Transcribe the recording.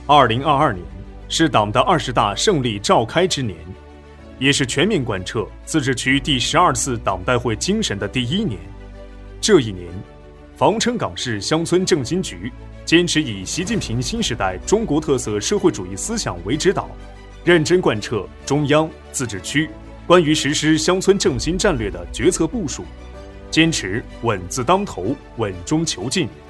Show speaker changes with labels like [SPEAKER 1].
[SPEAKER 1] 2022年是党的20大胜利召开之年，也是全面贯彻自治区第12次党代会精神的第一年。这一年，防城港市乡村振兴局坚持以习近平新时代中国特色社会主义思想为指导，认真贯彻中央、自治区关于实施乡村振兴战略的决策部署，坚持稳字当头、稳中求进，